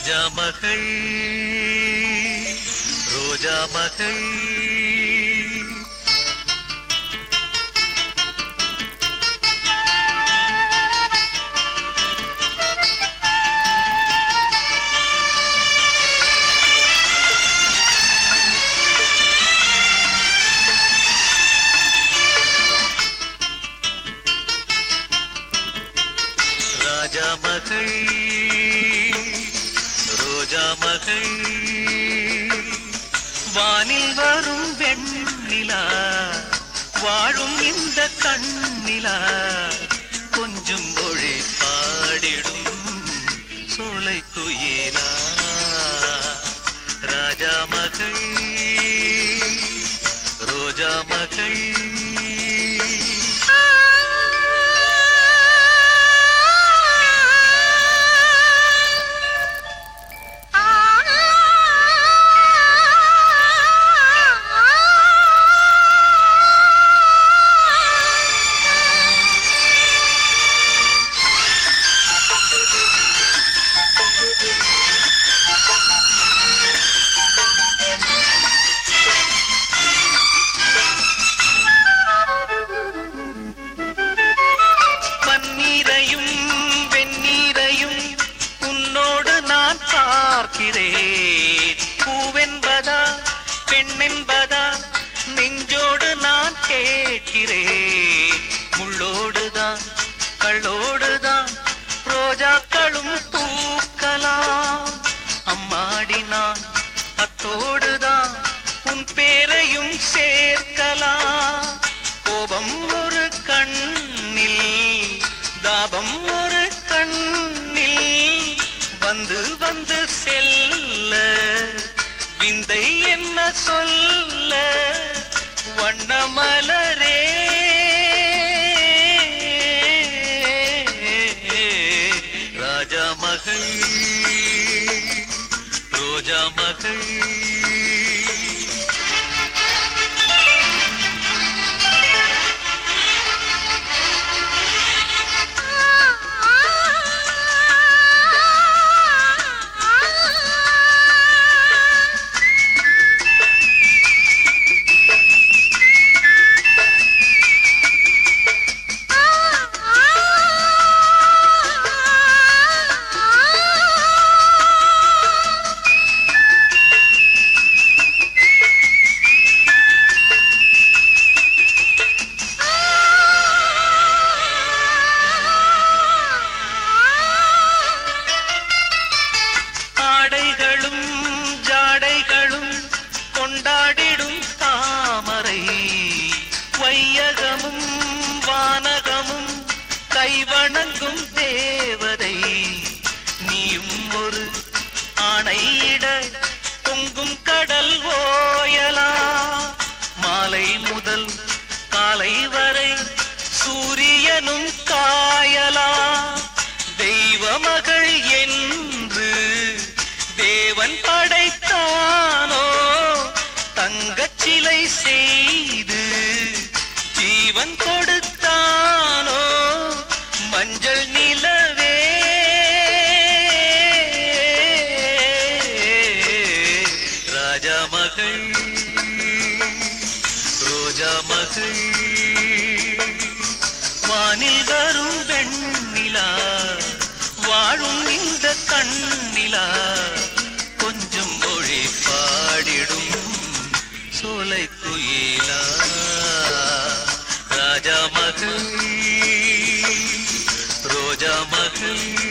ராஜா மகள் ரோஜா மகள் ராஜா மகள் ரோஜா மகள் வானில் வரும் வெண்ணிலா வாழும் இந்த கண்ணிலா கொஞ்சம் மொழி பாடிடும் சோலை குயிலா ராஜா மகள் ரோஜா மகள் பூவென்பதா பெண்ணென்பதா நெஞ்சோடு நான் கேட்கிறேன் முள்ளோடுதான் கள்ளோடுதான் ரோஜாக்களும் பூக்கலாம் அம்மாடி நான் அத்தோடுதான் உன் பேரையும் சேர்க்கலாம் கோபம் ஒரு கண்ணில் தாபம் ஒரு கண்ணில் வந்து வந்து செல்ல விந்தை என்ன சொல்ல வண்ணமலரே ராஜா மகள் ரோஜா மகள் கொண்டாடிடும் தாமரை வையகமும் வானகமும் கைவணங்கும் தேவதை நீயும் ஒரு ஆணையிட பொங்கும் கடல் ஓயலா மாலை முதல் காலை வரை சூரியனும் காயலா தெய்வ மகள் என்று தேவன் படைத்தானோ தங்கச்சிலை செய்து ஜீவன் கொடுத்தானோ மஞ்சள் நிலவே ராஜா மகள் ரோஜா மகள் வானில் வரும் வெண்ணிலா வாழும் இந்த கண்ணிலா கொஞ்சம் மொழி பாடிடும் சோலை குயிலா ராஜா மகள் ரோஜா மகள்